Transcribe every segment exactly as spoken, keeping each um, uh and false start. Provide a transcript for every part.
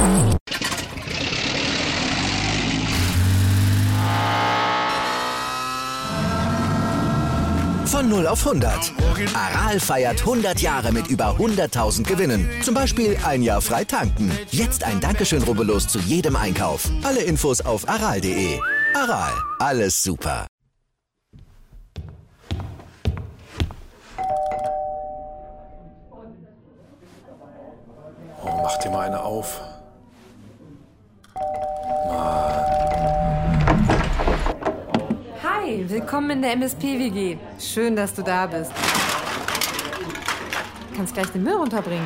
Von null auf hundert. Aral feiert hundert Jahre mit über hunderttausend Gewinnen. Zum Beispiel ein Jahr frei tanken. Jetzt ein Dankeschön, rubbellos zu jedem Einkauf. Alle Infos auf aral punkt de. Aral, alles super. Oh, mach dir mal eine auf. Hi, willkommen in der M S P-W G. Schön, dass du da bist. Du kannst gleich den Müll runterbringen.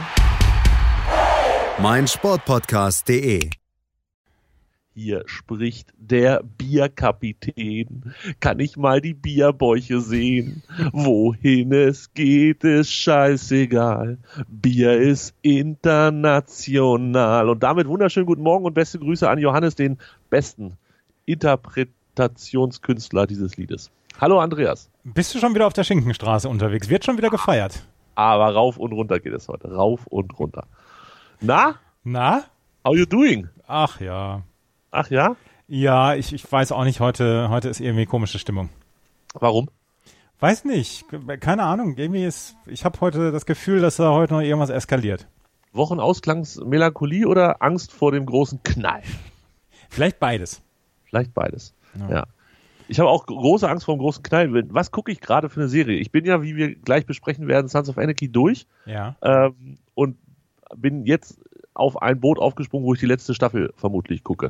mein Sportpodcast punkt de. Hier spricht der Bierkapitän. Kann ich mal die Bierbäuche sehen? Wohin es geht, ist scheißegal. Bier ist international. Und damit wunderschönen guten Morgen und beste Grüße an Johannes, den besten Interpretationskünstler dieses Liedes. Hallo Andreas. Bist du schon wieder auf der Schinkenstraße unterwegs? Wird schon wieder gefeiert? Aber rauf und runter geht es heute. Rauf und runter. Na? Na? How you doing? Ach ja. Ach ja? Ja, ich, ich weiß auch nicht, heute, heute ist irgendwie komische Stimmung. Warum? Weiß nicht, keine Ahnung. Irgendwie ist, ich habe heute das Gefühl, dass da heute noch irgendwas eskaliert. Wochenausklangs-Melancholie oder Angst vor dem großen Knall? Vielleicht beides. Vielleicht beides, ja. Ja. ja. Ich habe auch große Angst vor dem großen Knall. Was gucke ich gerade für eine Serie? Ich bin ja, wie wir gleich besprechen werden, Sons of Anarchy durch. Ja. Ähm, und bin jetzt auf ein Boot aufgesprungen, wo ich die letzte Staffel vermutlich gucke.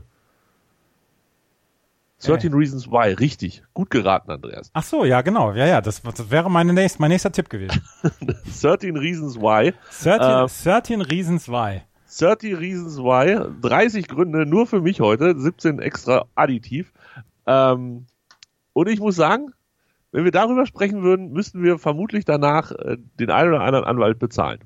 thirteen äh. Reasons Why, richtig. Gut geraten, Andreas. Ach so, ja, genau. Ja, ja, das, das wäre meine nächst, mein nächster Tipp gewesen. thirteen Reasons Why. thirteen, äh, thirteen Reasons Why. thirty Reasons Why. dreißig Gründe nur für mich heute. siebzehn extra additiv. Ähm, und ich muss sagen, wenn wir darüber sprechen würden, müssten wir vermutlich danach äh, den einen oder anderen Anwalt bezahlen.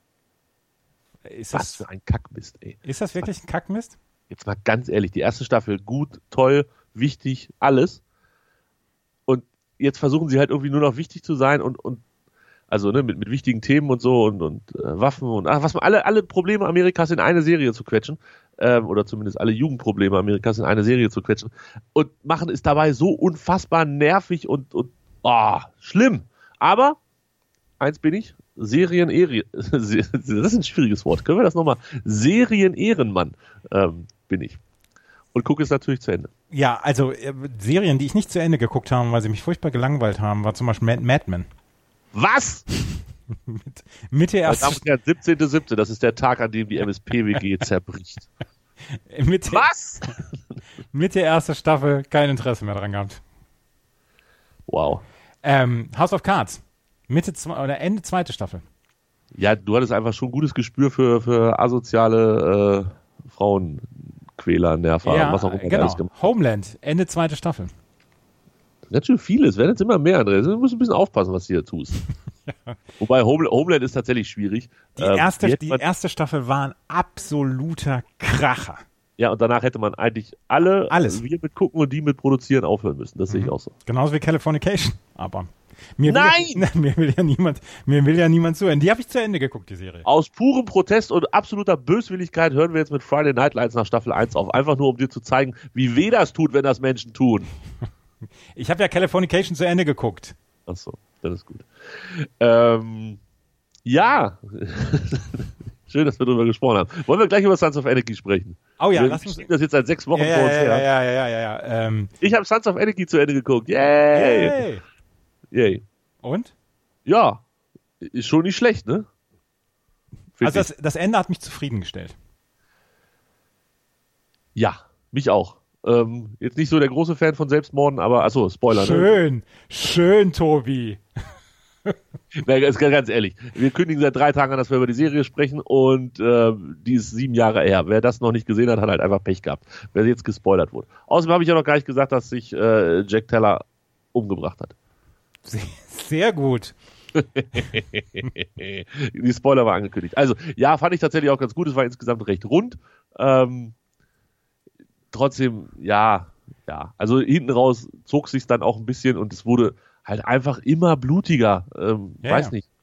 Ist Was das, für ein Kackmist, ey. Ist das wirklich ein Kackmist? Jetzt mal ganz ehrlich, die erste Staffel gut, toll, wichtig, alles. Und jetzt versuchen sie halt irgendwie nur noch wichtig zu sein und, und also ne, mit, mit wichtigen Themen und so und, und äh, Waffen und ach, was man alle, alle Probleme Amerikas in eine Serie zu quetschen, ähm, oder zumindest alle Jugendprobleme Amerikas in eine Serie zu quetschen und machen es dabei so unfassbar nervig und, und oh, schlimm. Aber eins bin ich, Serien-Ehre, das ist ein schwieriges Wort, können wir das nochmal? Serien-Ehrenmann ähm, bin ich. Und gucke es natürlich zu Ende. Ja, also äh, Serien, die ich nicht zu Ende geguckt habe, weil sie mich furchtbar gelangweilt haben, war zum Beispiel Mad, Mad Men. Was? mit, Mitte erste siebzehnter siebte Das ist der Tag, an dem die M S P-W G zerbricht. Mitte, Was? Mitte erste Staffel, kein Interesse mehr dran gehabt. Wow. Ähm, House of Cards. Mitte zwei, oder Ende zweite Staffel. Ja, du hattest einfach schon ein gutes Gespür für, für asoziale äh, Frauenquäler, Nerver, ja, was auch immer. Genau. Homeland, Ende zweite Staffel. Ganz schön viel, es werden jetzt immer mehr, Andreas. Du musst ein bisschen aufpassen, was du hier tust. Ja. Wobei Home, Homeland ist tatsächlich schwierig. Die, erste, ähm, die, die erste Staffel war ein absoluter Kracher. Ja, und danach hätte man eigentlich alle, Alles. wir mit gucken und die mit produzieren aufhören müssen. Das mhm. sehe ich auch so. Genauso wie Californication. Aber mir Nein! Will ja, mir will ja niemand, mir will ja niemand zuhören. Die habe ich zu Ende geguckt, die Serie. Aus purem Protest und absoluter Böswilligkeit hören wir jetzt mit Friday Night Lights nach Staffel eins auf. Einfach nur, um dir zu zeigen, wie weh das tut, wenn das Menschen tun. Ich habe ja Californication zu Ende geguckt. Ach so, das ist gut. Ähm, ja. Schön, dass wir darüber gesprochen haben. Wollen wir gleich über Sons of Anarchy sprechen? Oh ja, wir lass uns. das jetzt seit sechs Wochen ja, vor uns ja, her. Ja, ja, ja, ja, ja. Ähm. Ich habe Sons of Anarchy zu Ende geguckt. Yay! Yay! Yay. Und? Ja, ist schon nicht schlecht, ne? Find also das, das Ende hat mich zufriedengestellt. Ja, mich auch. Ähm, jetzt nicht so der große Fan von Selbstmorden, aber achso, Spoiler. Schön, ne? schön, Tobi. Na, ist ganz ehrlich, wir kündigen seit drei Tagen an, dass wir über die Serie sprechen und äh, die ist sieben Jahre her. Wer das noch nicht gesehen hat, hat halt einfach Pech gehabt, wer jetzt gespoilert wurde. Außerdem habe ich ja noch gar nicht gesagt, dass sich äh, Jack Teller umgebracht hat. Sehr, sehr gut. Die Spoiler war angekündigt. Also, ja, fand ich tatsächlich auch ganz gut. Es war insgesamt recht rund. Ähm, trotzdem, ja, ja. Also hinten raus zog sich dann auch ein bisschen und es wurde halt einfach immer blutiger. Ähm, ja, weiß ja. nicht.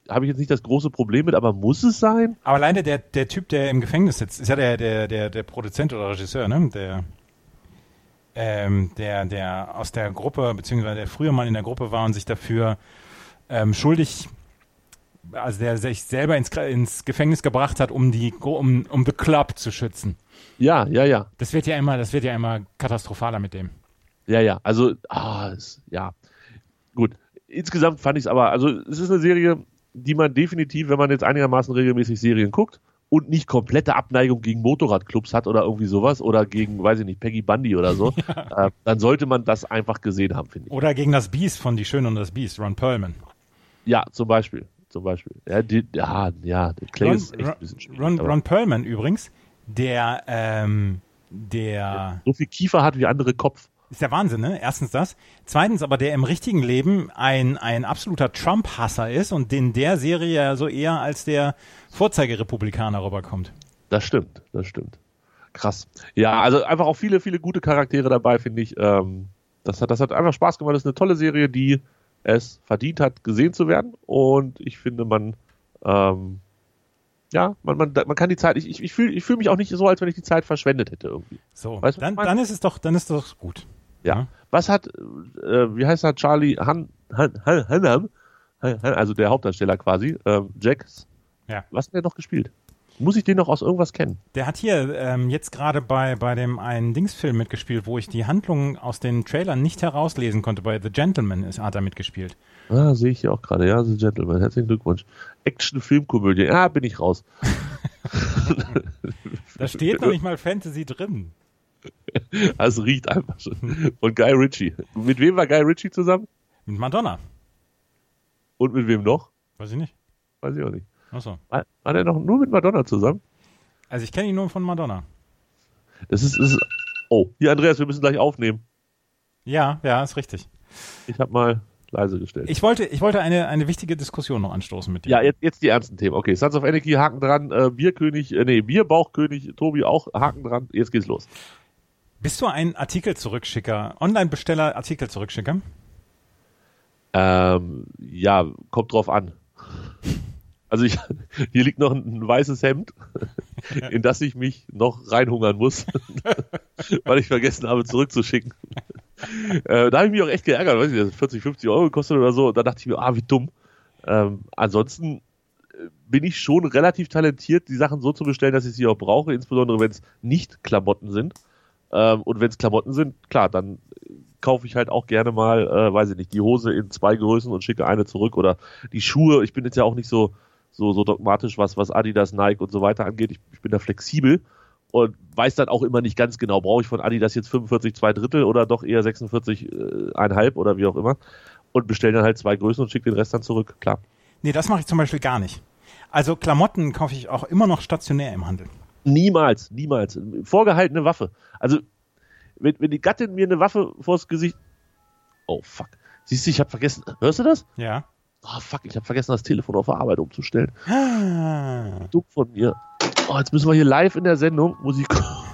habe ich jetzt nicht das große Problem mit, aber muss es sein? Aber alleine der, der Typ, der im Gefängnis sitzt, ist ja der, der, der, der Produzent oder Regisseur, ne? Der, ähm, der, der aus der Gruppe, beziehungsweise der früher mal in der Gruppe war und sich dafür ähm, schuldig, also der sich selber ins, ins Gefängnis gebracht hat, um die, um, um The Club zu schützen. Ja, ja, ja. Das wird ja immer, das wird ja immer katastrophaler mit dem. Ja, ja, also, ah, es, ja, gut. Insgesamt fand ich es aber, also es ist eine Serie, die man definitiv, wenn man jetzt einigermaßen regelmäßig Serien guckt und nicht komplette Abneigung gegen Motorradclubs hat oder irgendwie sowas oder gegen, weiß ich nicht, Peggy Bundy oder so, ja. äh, dann sollte man das einfach gesehen haben, finde ich. Oder gegen das Biest von Die Schöne und das Biest, Ron Perlman. Ja, zum Beispiel, zum Beispiel. Ja, die, ja, ja der Clay Ron, ist echt ein bisschen schwierig. Ron, Ron Perlman übrigens, der, ähm, der... Ja, so viel Kiefer hat wie andere Kopf. Ist der Wahnsinn, ne? Erstens das. Zweitens aber, der im richtigen Leben ein, ein absoluter Trump-Hasser ist und in der Serie ja so eher als der Vorzeigerepublikaner rüberkommt. Das stimmt, das stimmt. Krass. Ja, also einfach auch viele, viele gute Charaktere dabei, finde ich. Ähm, das hat, das hat einfach Spaß gemacht. Das ist eine tolle Serie, die es verdient hat, gesehen zu werden. Und ich finde, man, ähm, ja, man, man, man kann die Zeit, ich, ich, ich fühle ich fühl mich auch nicht so, als wenn ich die Zeit verschwendet hätte irgendwie. So, weißt du, dann, dann ist es doch, dann ist das gut. Ja. ja. Was hat, äh, wie heißt er, Charlie Han, Han, Han, Han, Han, also der Hauptdarsteller quasi, ähm, Jax. Ja. Was hat der noch gespielt? Muss ich den noch aus irgendwas kennen? Der hat hier ähm, jetzt gerade bei, bei dem einen Dingsfilm mitgespielt, wo ich die Handlung aus den Trailern nicht herauslesen konnte. Bei The Gentleman ist, hat er mitgespielt. Ah, sehe ich hier auch gerade. Ja, The Gentleman. Herzlichen Glückwunsch. Action-Filmkomödie. Ja, bin ich raus. Da steht noch nicht mal Fantasy drin. Also riecht einfach schon. Und Guy Ritchie. Mit wem war Guy Ritchie zusammen? Mit Madonna. Und mit wem noch? Weiß ich nicht. Weiß ich auch nicht. Ach so. War, war der noch nur mit Madonna zusammen? Also ich kenne ihn nur von Madonna. Das ist, das ist... Oh, hier Andreas, wir müssen gleich aufnehmen. Ja, ja, ist richtig. Ich habe mal leise gestellt. Ich wollte, ich wollte eine, eine wichtige Diskussion noch anstoßen mit dir. Ja, jetzt, jetzt die ernsten Themen. Okay, Sons of Anarchy, Haken dran. Äh, Bierkönig, äh, nee, Bierbauchkönig, Tobi auch, Haken dran. Jetzt geht's los. Bist du ein Artikel-Zurückschicker, Online-Besteller, Artikel-Zurückschicker? Ähm, ja, kommt drauf an. Also ich, hier liegt noch ein, ein weißes Hemd, in das ich mich noch reinhungern muss, weil ich vergessen habe zurückzuschicken. Äh, da habe ich mich auch echt geärgert, weiß ich, das vierzig, fünfzig Euro gekostet oder so. Da dachte ich mir, ah, wie dumm. Ähm, ansonsten bin ich schon relativ talentiert, die Sachen so zu bestellen, dass ich sie auch brauche, insbesondere wenn es nicht Klamotten sind. Ähm, und wenn es Klamotten sind, klar, dann kaufe ich halt auch gerne mal, äh, weiß ich nicht, die Hose in zwei Größen und schicke eine zurück oder die Schuhe. Ich bin jetzt ja auch nicht so so so dogmatisch, was was Adidas, Nike und so weiter angeht. Ich, ich bin da flexibel und weiß dann auch immer nicht ganz genau, brauche ich von Adidas jetzt fünfundvierzig zwei Drittel oder doch eher sechsundvierzig äh, einhalb oder wie auch immer und bestelle dann halt zwei Größen und schicke den Rest dann zurück, klar. Nee, das mache ich zum Beispiel gar nicht. Also Klamotten kaufe ich auch immer noch stationär im Handel. Niemals, niemals. Vorgehaltene Waffe. Also wenn, wenn die Gattin mir eine Waffe vors Gesicht... Oh, fuck. Siehst du, ich habe vergessen... Hörst du das? Ja. Oh, fuck, ich habe vergessen, das Telefon auf der Arbeit umzustellen. Ah. Dumm von mir. Oh, jetzt müssen wir hier live in der Sendung Musik...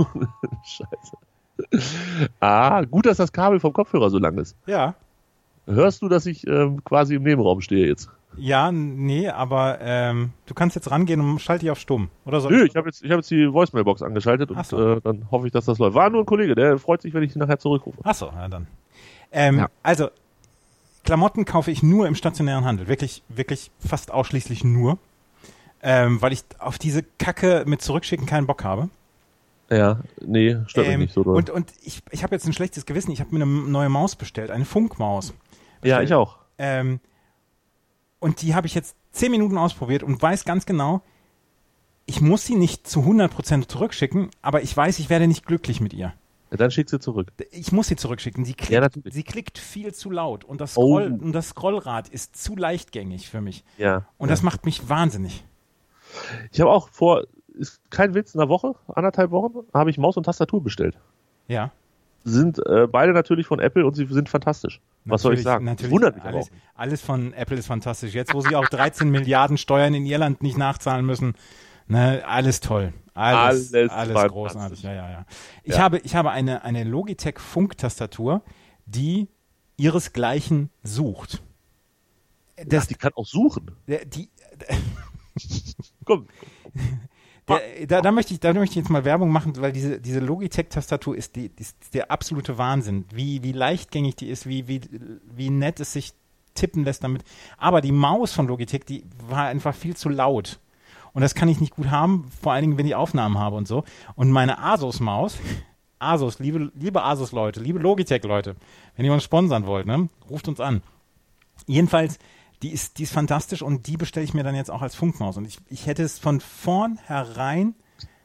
Scheiße. Ah, gut, dass das Kabel vom Kopfhörer so lang ist. Ja. Hörst du, dass ich ähm, quasi im Nebenraum stehe jetzt? Ja, nee, aber ähm, du kannst jetzt rangehen und schalte dich auf stumm. Oder soll Nö, ich habe jetzt, ich hab jetzt die Voicemailbox angeschaltet und so. äh, dann hoffe ich, dass das läuft. War nur ein Kollege, der freut sich, wenn ich ihn nachher zurückrufe. Ach so, ja dann. Ähm, ja. Also, Klamotten kaufe ich nur im stationären Handel. Wirklich, wirklich fast ausschließlich nur. Ähm, weil ich auf diese Kacke mit Zurückschicken keinen Bock habe. Ja, nee, stört ähm, mich nicht so doll. Und, und ich, ich habe jetzt ein schlechtes Gewissen. Ich habe mir eine neue Maus bestellt, eine Funkmaus. Bestellt. Ja, ich auch. Ähm, und die habe ich jetzt zehn Minuten ausprobiert und weiß ganz genau, ich muss sie nicht zu hundert Prozent zurückschicken, aber ich weiß, ich werde nicht glücklich mit ihr. Ja, dann schick sie zurück. Ich muss sie zurückschicken. Sie klickt, ja, natürlich. sie klickt viel zu laut und das, Scroll, oh. und das Scrollrad ist zu leichtgängig für mich. Ja. Und ja. das macht mich wahnsinnig. Ich habe auch vor, ist kein Witz, in einer Woche, anderthalb Wochen, habe ich Maus und Tastatur bestellt. Ja. Sind äh, beide natürlich von Apple und sie sind fantastisch. Was soll ich sagen? Natürlich, wundert mich alles, aber auch. alles von Apple ist fantastisch. Jetzt, wo sie auch dreizehn Milliarden Steuern in Irland nicht nachzahlen müssen, ne, alles toll. Alles, alles, alles großartig. Ja, ja, ja. Ich ja. habe, ich habe eine, eine Logitech Funktastatur, die ihresgleichen sucht. Das, Ach, die kann auch suchen. Die, Komm. Der, da, da, möchte ich, da möchte ich jetzt mal Werbung machen, weil diese, diese Logitech-Tastatur ist, die, die ist der absolute Wahnsinn. Wie, wie leichtgängig die ist, wie, wie, wie nett es sich tippen lässt damit. Aber die Maus von Logitech, die war einfach viel zu laut. Und das kann ich nicht gut haben, vor allen Dingen, wenn ich Aufnahmen habe und so. Und meine Asus-Maus, Asus, liebe, liebe Asus-Leute, liebe Logitech-Leute, wenn ihr uns sponsern wollt, ne, ruft uns an. Jedenfalls, die ist, die ist fantastisch und die bestelle ich mir dann jetzt auch als Funkmaus. Und ich, ich hätte es von vornherein,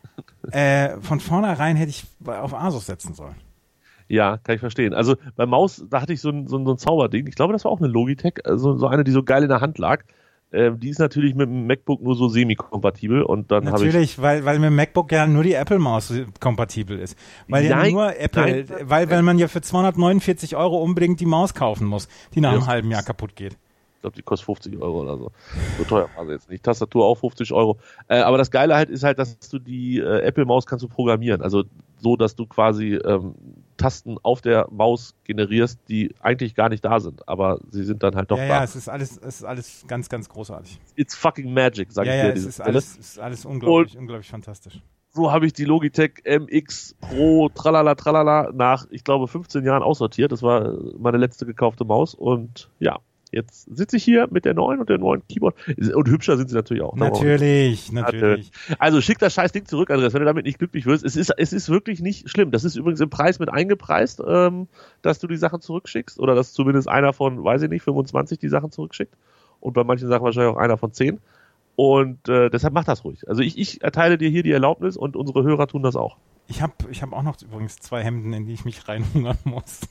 äh, von vornherein hätte ich auf Asus setzen sollen. Ja, kann ich verstehen. Also bei Maus, da hatte ich so ein, so ein, so ein Zauberding. Ich glaube, das war auch eine Logitech, also so eine, die so geil in der Hand lag. Ähm, die ist natürlich mit dem MacBook nur so semi-kompatibel und dann habe ich... Natürlich, weil, weil mit dem MacBook ja nur die Apple-Maus kompatibel ist. Weil ja Nein, nur Apple, nein, weil, weil man ja für zweihundertneunundvierzig Euro unbedingt die Maus kaufen muss, die nach Ja. einem halben Jahr kaputt geht. Ich glaube, die kostet fünfzig Euro oder so. So teuer war sie jetzt nicht. Tastatur auch fünfzig Euro. Äh, aber das Geile halt ist halt, dass du die äh, Apple-Maus kannst du programmieren. Also so, dass du quasi ähm, Tasten auf der Maus generierst, die eigentlich gar nicht da sind. Aber sie sind dann halt doch ja, da. ja, es ist alles, es ist alles ganz, ganz großartig. It's fucking magic, sag Ja, ich ja, dir. es diese ist Stelle. alles, es ist alles unglaublich, unglaublich fantastisch. So habe ich die Logitech M X Pro tralala tralala nach, ich glaube, fünfzehn Jahren aussortiert. Das war meine letzte gekaufte Maus. Und ja, jetzt sitze ich hier mit der neuen und der neuen Keyboard. Und hübscher sind sie natürlich auch. Natürlich, natürlich. Also schick das scheiß Ding zurück, Andreas, wenn du damit nicht glücklich wirst. Es ist, es ist wirklich nicht schlimm. Das ist übrigens im Preis mit eingepreist, ähm, dass du die Sachen zurückschickst. Oder dass zumindest einer von, weiß ich nicht, fünfundzwanzig die Sachen zurückschickt. Und bei manchen Sachen wahrscheinlich auch einer von zehn. Und äh, deshalb mach das ruhig. Also ich, ich erteile dir hier die Erlaubnis und unsere Hörer tun das auch. Ich habe ich hab auch noch übrigens zwei Hemden, in die ich mich reinhungern muss.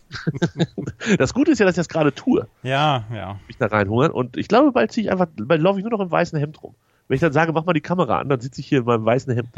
Das Gute ist ja, dass ich das gerade tue. Ja, ja. Mich da reinhungern. Und ich glaube, bald ziehe ich einfach, bald laufe ich nur noch im weißen Hemd rum. Wenn ich dann sage, mach mal die Kamera an, dann sitze ich hier in meinem weißen Hemd.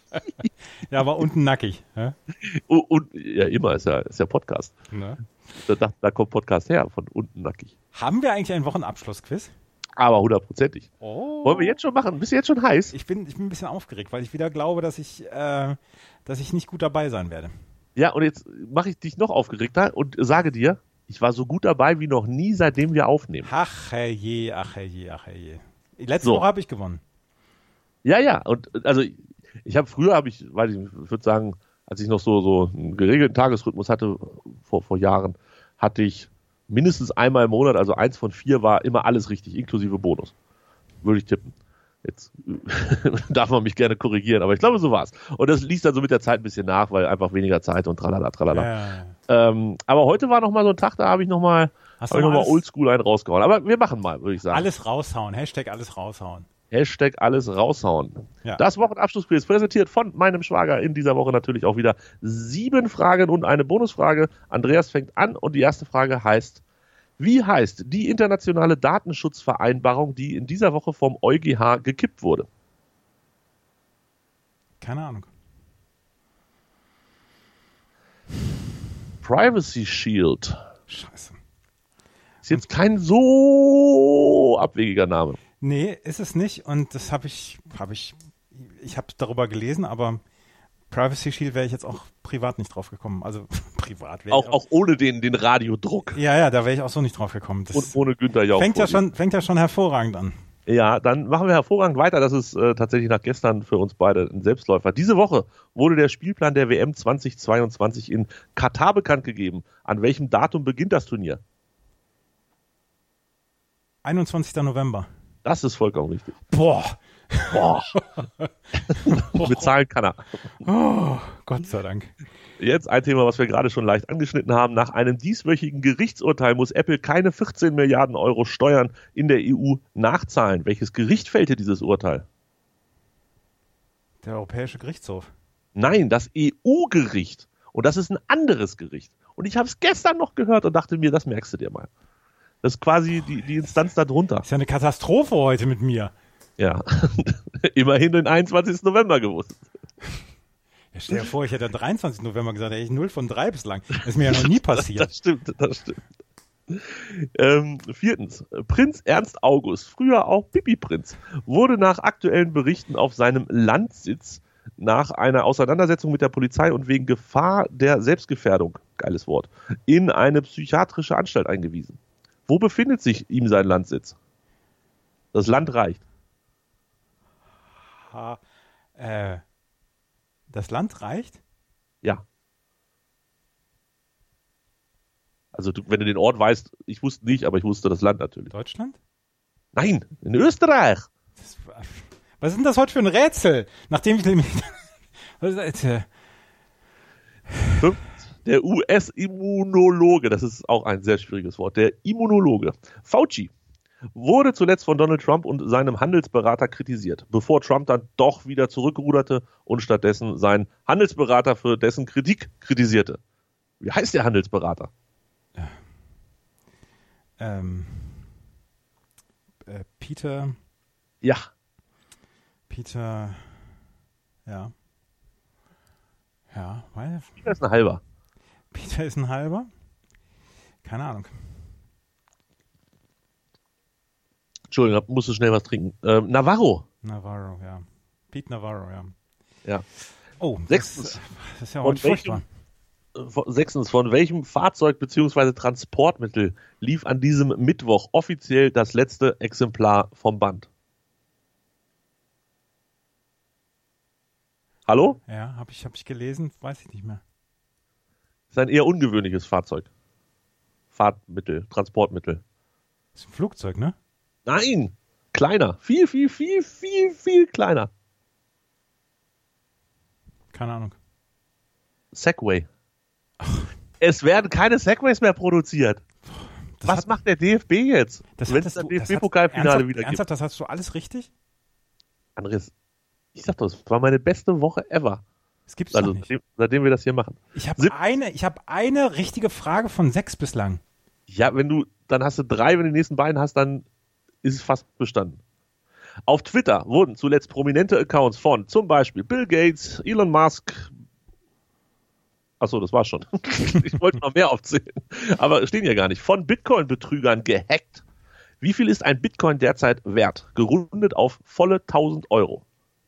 Ja, aber unten nackig. Hä? Und, und ja, immer ist ja, ist ja Podcast. Ne? Da, da, da kommt Podcast her, von unten nackig. Haben wir eigentlich einen Wochenabschlussquiz? Aber hundertprozentig. Oh. Wollen wir jetzt schon machen? Bist du jetzt schon heiß? Ich bin, ich bin ein bisschen aufgeregt, weil ich wieder glaube, dass ich, äh, dass ich nicht gut dabei sein werde. Ja, und jetzt mache ich dich noch aufgeregter und sage dir, ich war so gut dabei wie noch nie, seitdem wir aufnehmen. Ach herrje, ach herje, ach herje. Letzte So. Woche habe ich gewonnen. Ja, ja. Und also ich, ich habe früher, habe ich, weiß ich, ich würde sagen, als ich noch so so einen geregelten Tagesrhythmus hatte vor vor Jahren, hatte ich mindestens einmal im Monat, also eins von vier war immer alles richtig, inklusive Bonus. Würde ich tippen. Jetzt darf man mich gerne korrigieren, aber ich glaube, so war's. Und das ließ dann so mit der Zeit ein bisschen nach, weil einfach weniger Zeit und tralala, tralala. Ja. Ähm, aber heute war noch mal so ein Tag, da habe ich noch mal, Hast hab ich du noch mal alles- oldschool einen rausgehauen. Aber wir machen mal, würde ich sagen. Alles raushauen, Hashtag alles raushauen. Hashtag alles raushauen. Ja. Das Wochenabschlussquiz präsentiert von meinem Schwager in dieser Woche natürlich auch wieder sieben Fragen und eine Bonusfrage. Andreas fängt an und die erste Frage heißt, wie heißt die internationale Datenschutzvereinbarung, die in dieser Woche vom EuGH gekippt wurde? Keine Ahnung. Privacy Shield. Scheiße. Ist jetzt kein so abwegiger Name. Nee, ist es nicht. Und das habe ich, habe ich, ich habe darüber gelesen, aber Privacy Shield wäre ich jetzt auch privat nicht drauf gekommen. Also privat wäre Auch, ich auch ohne den, den Radiodruck. Ja, ja, da wäre ich auch so nicht drauf gekommen. Das Und ohne Günther Jauch. fängt ja vor dir. schon, fängt ja schon hervorragend an. Ja, dann machen wir hervorragend weiter. Das ist äh, tatsächlich nach gestern für uns beide ein Selbstläufer. Diese Woche wurde der Spielplan der W M zweitausendzweiundzwanzig in Katar bekannt gegeben. An welchem Datum beginnt das Turnier? einundzwanzigster November. Das ist vollkommen richtig. Boah. Boah. Bezahlen kann er. Oh, Gott sei Dank. Jetzt ein Thema, was wir gerade schon leicht angeschnitten haben. Nach einem dieswöchigen Gerichtsurteil muss Apple keine vierzehn Milliarden Euro Steuern in der E U nachzahlen. Welches Gericht fällte dieses Urteil? Der Europäische Gerichtshof. Nein, das E U-Gericht. Und das ist ein anderes Gericht. Und ich habe es gestern noch gehört und dachte mir, das merkst du dir mal. Das ist quasi die, die Instanz darunter. Ist ja eine Katastrophe heute mit mir. Ja, immerhin den einundzwanzigsten November gewusst. Ja, stell dir vor, ich hätte am dreiundzwanzigsten November gesagt, hätte ich null von drei bislang. Das ist mir ja noch nie passiert. Das stimmt, das stimmt. Ähm, viertens, Prinz Ernst August, früher auch Pipi-Prinz, wurde nach aktuellen Berichten auf seinem Landsitz nach einer Auseinandersetzung mit der Polizei und wegen Gefahr der Selbstgefährdung, geiles Wort, in eine psychiatrische Anstalt eingewiesen. Wo befindet sich ihm sein Landsitz? Das Land reicht. Ha, äh, das Land reicht? Ja. Also du, wenn du den Ort weißt, ich wusste nicht, aber ich wusste das Land natürlich. Deutschland? Nein, in Österreich. Das, was ist denn das heute für ein Rätsel? Nachdem ich... Was ist das? Äh, Der U S-Immunologe, das ist auch ein sehr schwieriges Wort, der Immunologe Fauci wurde zuletzt von Donald Trump und seinem Handelsberater kritisiert, bevor Trump dann doch wieder zurückruderte und stattdessen seinen Handelsberater für dessen Kritik kritisierte. Wie heißt der Handelsberater? Ähm, äh, Peter. Ja. Peter. Ja. Ja, weil. Peter ist ein halber. Peter ist ein halber? Keine Ahnung. Entschuldigung, da musst du schnell was trinken. Ähm, Navarro. Navarro, ja. Pete Navarro, ja. Ja. Oh, Sechstens. das, das ist ja heute furchtbar. Von, sechstens, von welchem Fahrzeug bzw. Transportmittel lief an diesem Mittwoch offiziell das letzte Exemplar vom Band? Hallo? Ja, habe ich, hab ich gelesen, weiß ich nicht mehr. Das ist ein eher ungewöhnliches Fahrzeug. Fahrtmittel, Transportmittel. Das ist ein Flugzeug, ne? Nein, kleiner. Viel, viel, viel, viel, viel kleiner. Keine Ahnung. Segway. Ach. Es werden keine Segways mehr produziert. Das Was hat, macht der D F B jetzt? Wenn es das D F B-Pokalfinale wieder ernsthaft, gibt. Das hast du alles richtig? Andres, ich sag doch, das war meine beste Woche ever. Das gibt's also, doch nicht. Seitdem, seitdem wir das hier machen. Ich habe eine, ich habe eine richtige Frage von sechs bislang. Ja, wenn du, dann hast du drei, wenn du die nächsten beiden hast, dann ist es fast bestanden. Auf Twitter wurden zuletzt prominente Accounts von zum Beispiel Bill Gates, Elon Musk. Achso, das war schon. Ich wollte noch mehr aufzählen. Aber stehen ja gar nicht. Von Bitcoin-Betrügern gehackt. Wie viel ist ein Bitcoin derzeit wert? Gerundet auf volle tausend Euro.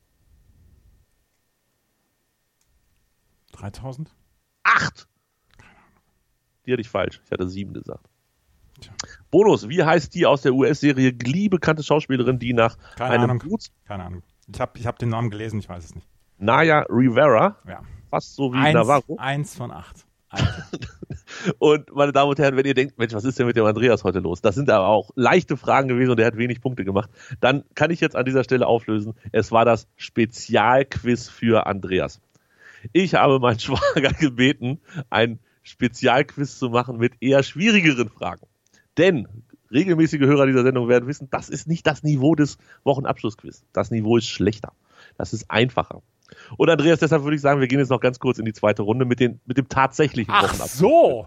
dreitausend? Acht! Die hatte ich falsch. Ich hatte sieben gesagt. Tja. Bonus, wie heißt die aus der U S-Serie Glee bekannte Schauspielerin, die nach Keine einem Ahnung. Blut... Keine Ahnung. Ich habe ich hab den Namen gelesen, ich weiß es nicht. Naya Rivera. Ja. Fast so wie eins, Navarro. Eins von acht. Und meine Damen und Herren, wenn ihr denkt, Mensch, was ist denn mit dem Andreas heute los? Das sind aber auch leichte Fragen gewesen und er hat wenig Punkte gemacht. Dann kann ich jetzt an dieser Stelle auflösen. Es war das Spezialquiz für Andreas. Ich habe meinen Schwager gebeten, ein Spezialquiz zu machen mit eher schwierigeren Fragen. Denn regelmäßige Hörer dieser Sendung werden wissen, das ist nicht das Niveau des Wochenabschlussquiz. Das Niveau ist schlechter. Das ist einfacher. Und Andreas, deshalb würde ich sagen, wir gehen jetzt noch ganz kurz in die zweite Runde mit, den, mit dem tatsächlichen Ach Wochenabschluss. so!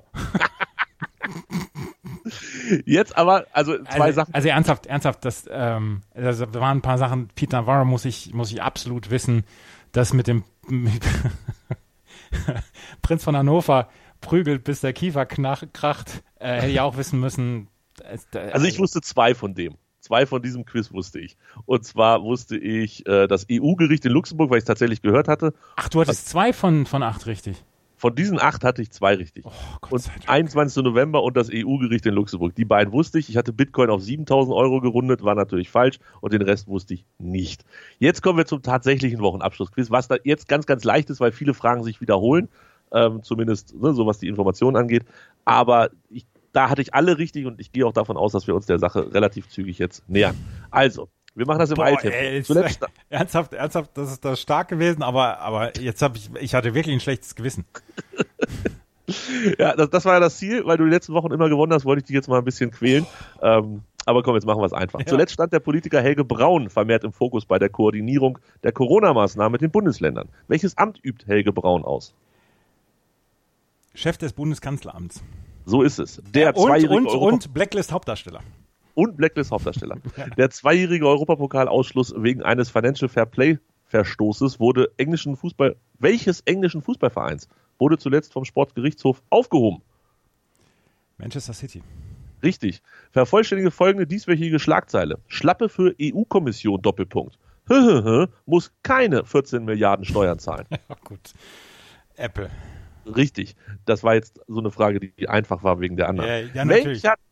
Jetzt aber, also zwei also, Sachen. Also ernsthaft, ernsthaft, das, ähm, also, da waren ein paar Sachen, Pete Navarro muss ich, muss ich absolut wissen, das mit dem mit Prinz von Hannover prügelt, bis der Kiefer knach, kracht, äh, hätte ich auch wissen müssen. Äh, also ich wusste zwei von dem. Zwei von diesem Quiz wusste ich. Und zwar wusste ich äh, das E U-Gericht in Luxemburg, weil ich es tatsächlich gehört hatte. Ach, du hattest zwei von, von acht richtig? Von diesen acht hatte ich zwei richtig. Oh, Gott und sei Dank. einundzwanzigsten November und das E U-Gericht in Luxemburg. Die beiden wusste ich. Ich hatte Bitcoin auf siebentausend Euro gerundet, war natürlich falsch. Und den Rest wusste ich nicht. Jetzt kommen wir zum tatsächlichen Wochenabschlussquiz, was da jetzt ganz, ganz leicht ist, weil viele Fragen sich wiederholen. Ähm, zumindest ne, so was die Informationen angeht. Aber ich Da hatte ich alle richtig und ich gehe auch davon aus, dass wir uns der Sache relativ zügig jetzt nähern. Also, wir machen das im Eiltempo. Zuletzt ernsthaft, ernsthaft, das ist das stark gewesen, aber, aber jetzt habe ich, ich hatte wirklich ein schlechtes Gewissen. Ja, das, das war ja das Ziel, weil du die letzten Wochen immer gewonnen hast, wollte ich dich jetzt mal ein bisschen quälen. Ähm, aber komm, jetzt machen wir es einfach. Ja. Zuletzt stand der Politiker Helge Braun vermehrt im Fokus bei der Koordinierung der Corona-Maßnahmen mit den Bundesländern. Welches Amt übt Helge Braun aus? Chef des Bundeskanzleramts. So ist es. Der ja, und, zweijährige und, Europa- und Blacklist-Hauptdarsteller. Und Blacklist-Hauptdarsteller. Ja. Der zweijährige Europapokalausschluss wegen eines Financial Fair Play-Verstoßes wurde englischen Fußball, welches englischen Fußballvereins wurde zuletzt vom Sportgerichtshof aufgehoben? Manchester City. Richtig. Vervollständige folgende dieswöchige Schlagzeile. Schlappe für E U-Kommission, Doppelpunkt. Muss keine vierzehn Milliarden Steuern zahlen. Ja, gut. Apple. Richtig. Das war jetzt so eine Frage, die einfach war wegen der anderen. Ja, ja, natürlich. Welcher,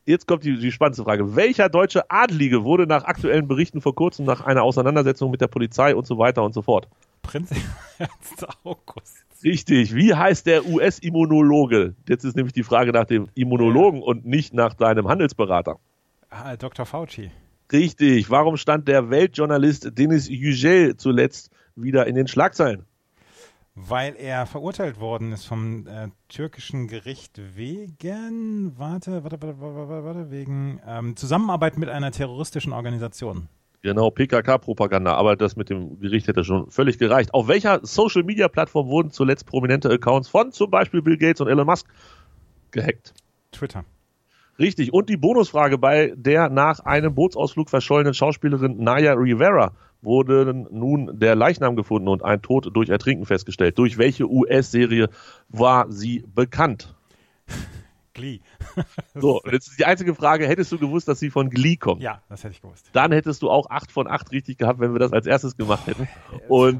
Jetzt kommt die, die spannendste Frage. Welcher deutsche Adlige wurde nach aktuellen Berichten vor kurzem nach einer Auseinandersetzung mit der Polizei und so weiter und so fort? Prinz Ernst August. Richtig. Wie heißt der U S-Immunologe? Jetzt ist nämlich die Frage nach dem Immunologen ja. und nicht nach deinem Handelsberater. Ah, Doktor Fauci. Richtig. Warum stand der Weltjournalist Deniz Yücel zuletzt wieder in den Schlagzeilen? Weil er verurteilt worden ist vom äh, türkischen Gericht wegen, warte, warte, warte, warte, warte wegen ähm, Zusammenarbeit mit einer terroristischen Organisation. Genau, P K K-Propaganda, aber das mit dem Gericht hätte schon völlig gereicht. Auf welcher Social-Media-Plattform wurden zuletzt prominente Accounts von zum Beispiel Bill Gates und Elon Musk gehackt? Twitter. Richtig. Und die Bonusfrage: Bei der nach einem Bootsausflug verschollenen Schauspielerin Naya Rivera wurde nun der Leichnam gefunden und ein Tod durch Ertrinken festgestellt. Durch welche U S-Serie war sie bekannt? Glee. So, jetzt ist die einzige Frage: Hättest du gewusst, dass sie von Glee kommt? Ja, das hätte ich gewusst. Dann hättest du auch acht von acht richtig gehabt, wenn wir das als erstes gemacht hätten. Und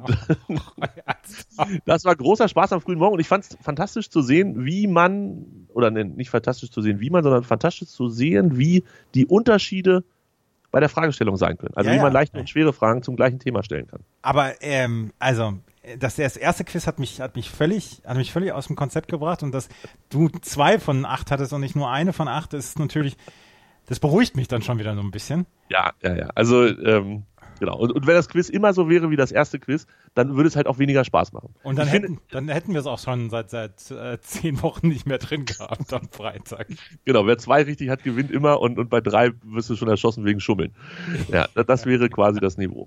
das war großer Spaß am frühen Morgen und ich fand es fantastisch zu sehen, wie man, oder ne, nicht fantastisch zu sehen, wie man, sondern fantastisch zu sehen, wie die Unterschiede bei der Fragestellung sein können. Also ja, wie man ja. leichte und schwere Fragen zum gleichen Thema stellen kann. Aber ähm, also das, das erste Quiz hat mich hat mich völlig hat mich völlig aus dem Konzept gebracht und dass du zwei von acht hattest und nicht nur eine von acht, ist natürlich, das beruhigt mich dann schon wieder so ein bisschen. Ja, ja, ja. Also ähm, genau. Und, und wenn das Quiz immer so wäre wie das erste Quiz, dann würde es halt auch weniger Spaß machen. Und dann ich hätten finde, dann hätten wir es auch schon seit seit äh, zehn Wochen nicht mehr drin gehabt am Freitag. Genau, wer zwei richtig hat, gewinnt immer und, und bei drei wirst du schon erschossen wegen Schummeln. Ja, das wäre quasi das Niveau.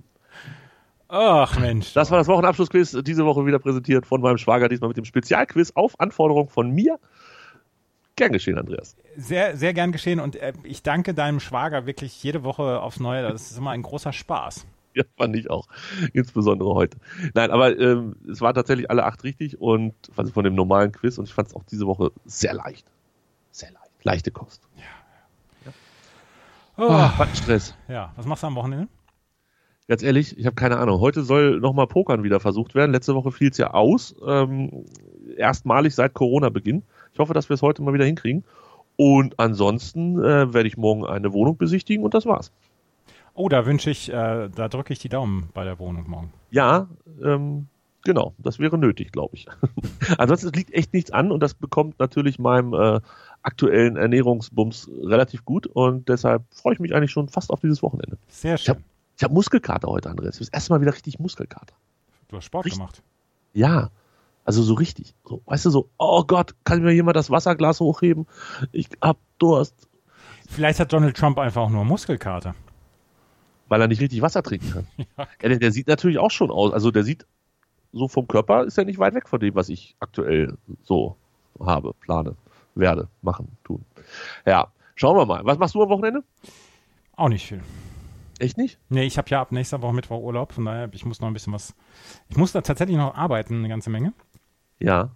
Ach Mensch. Das war das Wochenabschlussquiz, diese Woche wieder präsentiert von meinem Schwager, diesmal mit dem Spezialquiz auf Anforderung von mir. Gern geschehen, Andreas. Sehr, sehr gern geschehen und äh, ich danke deinem Schwager wirklich jede Woche aufs Neue. Das ist immer ein großer Spaß. Ja, fand ich auch. Insbesondere heute. Nein, aber ähm, es waren tatsächlich alle acht richtig und also von dem normalen Quiz und ich fand es auch diese Woche sehr leicht. Sehr leicht. Leichte Kost. Ja. ja. Oh. Ach, was ein Stress. Ja, was machst du am Wochenende? Ganz ehrlich, ich habe keine Ahnung. Heute soll nochmal Pokern wieder versucht werden. Letzte Woche fiel es ja aus. Ähm, erstmalig seit Corona-Beginn. Ich hoffe, dass wir es heute mal wieder hinkriegen. Und ansonsten äh, werde ich morgen eine Wohnung besichtigen und das war's. Oh, da wünsche ich, äh, da drücke ich die Daumen bei der Wohnung morgen. Ja, ähm, genau. Das wäre nötig, glaube ich. Ansonsten liegt echt nichts an und das bekommt natürlich meinem äh, aktuellen Ernährungsbums relativ gut und deshalb freue ich mich eigentlich schon fast auf dieses Wochenende. Sehr schön. Ich habe hab Muskelkater heute, Andreas. Das erste Mal wieder richtig Muskelkater. Du hast Sport richtig, gemacht? Ja, also so richtig. So, weißt du, so, oh Gott, kann mir jemand das Wasserglas hochheben? Ich hab Durst. Vielleicht hat Donald Trump einfach auch nur Muskelkater. Weil er nicht richtig Wasser trinken kann. Ja. Ja, der, der sieht natürlich auch schon aus. Also der sieht so vom Körper, ist er nicht weit weg von dem, was ich aktuell so habe, plane, werde, machen, tun. Ja, schauen wir mal. Was machst du am Wochenende? Auch nicht viel. Echt nicht? Nee, ich habe ja ab nächster Woche Mittwoch Urlaub, von daher, ich muss noch ein bisschen was, ich muss da tatsächlich noch arbeiten, eine ganze Menge. Ja.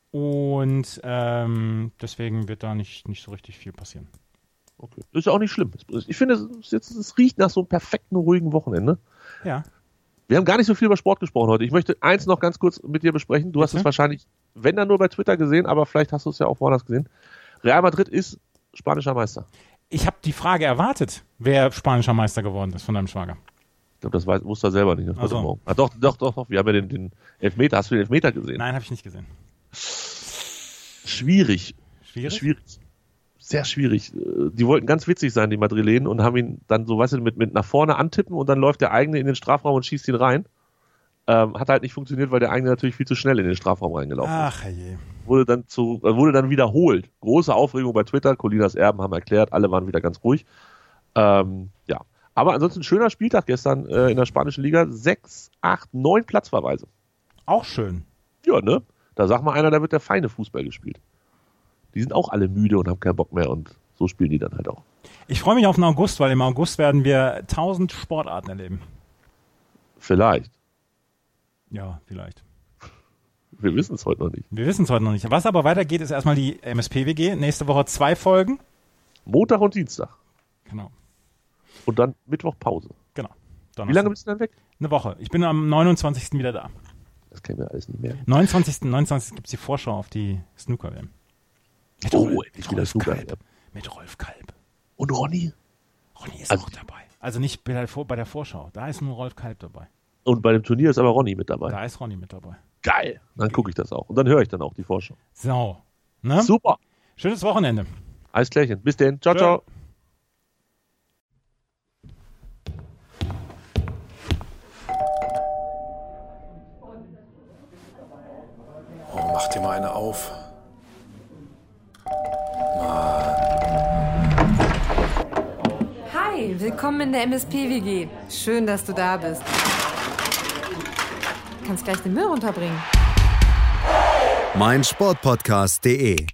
Und ähm, deswegen wird da nicht, nicht so richtig viel passieren. Okay. Das ist ja auch nicht schlimm. Ich finde, es, jetzt, es riecht nach so einem perfekten, ruhigen Wochenende. Ja. Wir haben gar nicht so viel über Sport gesprochen heute. Ich möchte eins noch ganz kurz mit dir besprechen. Du Bitte? hast es wahrscheinlich, wenn dann nur bei Twitter gesehen, aber vielleicht hast du es ja auch woanders gesehen. Real Madrid ist spanischer Meister. Ich habe die Frage erwartet, wer spanischer Meister geworden ist von deinem Schwager. Ich glaube, das weiß, wusste er selber nicht. Das Ach so. morgen. Ah, doch, doch, doch, doch. Wir haben ja den, den Elfmeter. Hast du den Elfmeter gesehen? Nein, habe ich nicht gesehen. Schwierig. Schwierig? Schwierig. Sehr schwierig. Die wollten ganz witzig sein, die Madrilenen, und haben ihn dann so, weißt du, mit, mit nach vorne antippen und dann läuft der eigene in den Strafraum und schießt ihn rein. Ähm, hat halt nicht funktioniert, weil der eigene natürlich viel zu schnell in den Strafraum reingelaufen ist. Ach je. Wurde dann zu, wurde dann wiederholt. Große Aufregung bei Twitter. Colinas Erben haben erklärt, alle waren wieder ganz ruhig. Ähm, ja. Aber ansonsten schöner Spieltag gestern äh, in der spanischen Liga. Sechs, acht, neun Platzverweise. Auch schön. Ja, ne? Da sagt mal einer, da wird der feine Fußball gespielt. Die sind auch alle müde und haben keinen Bock mehr und so spielen die dann halt auch. Ich freue mich auf den August, weil im August werden wir tausend Sportarten erleben. Vielleicht. Ja, vielleicht. Wir wissen es heute noch nicht. Wir wissen es heute noch nicht. Was aber weitergeht, ist erstmal die M S P W G. Nächste Woche zwei Folgen. Montag und Dienstag. Genau. Und dann Mittwoch Pause. Genau. Donnerstag. Wie lange bist du dann weg? Eine Woche. Ich bin am neunundzwanzigsten wieder da. Das kennen wir alles nicht mehr. neunundzwanzigsten neunundzwanzigsten gibt es die Vorschau auf die Snooker-W M. Oh, endlich wieder Snooker. Mit Rolf Kalb. Und Ronny? Ronny ist Also- auch dabei. Also nicht bei der, Vor- bei der Vorschau. Da ist nur Rolf Kalb dabei. Und bei dem Turnier ist aber Ronny mit dabei. Da ist Ronny mit dabei. Geil. Dann gucke ich das auch. Und dann höre ich dann auch die Vorschau. So. Ne? Super. Schönes Wochenende. Alles klärchen. Bis denn. Ciao, Ciao. ciao. Oh, mach dir mal eine auf. Hi, willkommen in der M S P W G. Schön, dass du da bist. Du kannst gleich den Müll runterbringen. mein Sportpodcast punkt de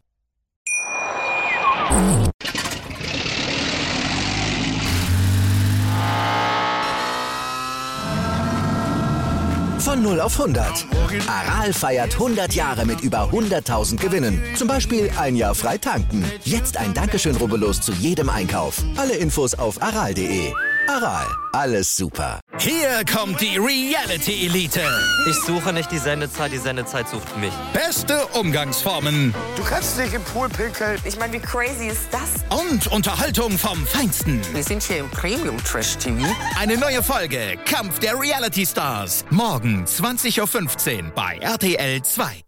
Von null auf hundert. Aral feiert hundert Jahre mit über hunderttausend Gewinnen. Zum Beispiel ein Jahr frei tanken. Jetzt ein Dankeschön, rubbellos zu jedem Einkauf. Alle Infos auf aral punkt de. Aral, alles super. Hier kommt die Reality Elite. Ich suche nicht die Sendezeit, die Sendezeit sucht mich. Beste Umgangsformen Du kannst nicht im Pool pinkeln. Ich meine, wie crazy ist das? und Unterhaltung vom Feinsten. Wir sind hier im Premium-Trash-T V. Eine neue Folge Kampf der Reality Stars. Morgen zwanzig Uhr fünfzehn bei R T L zwei.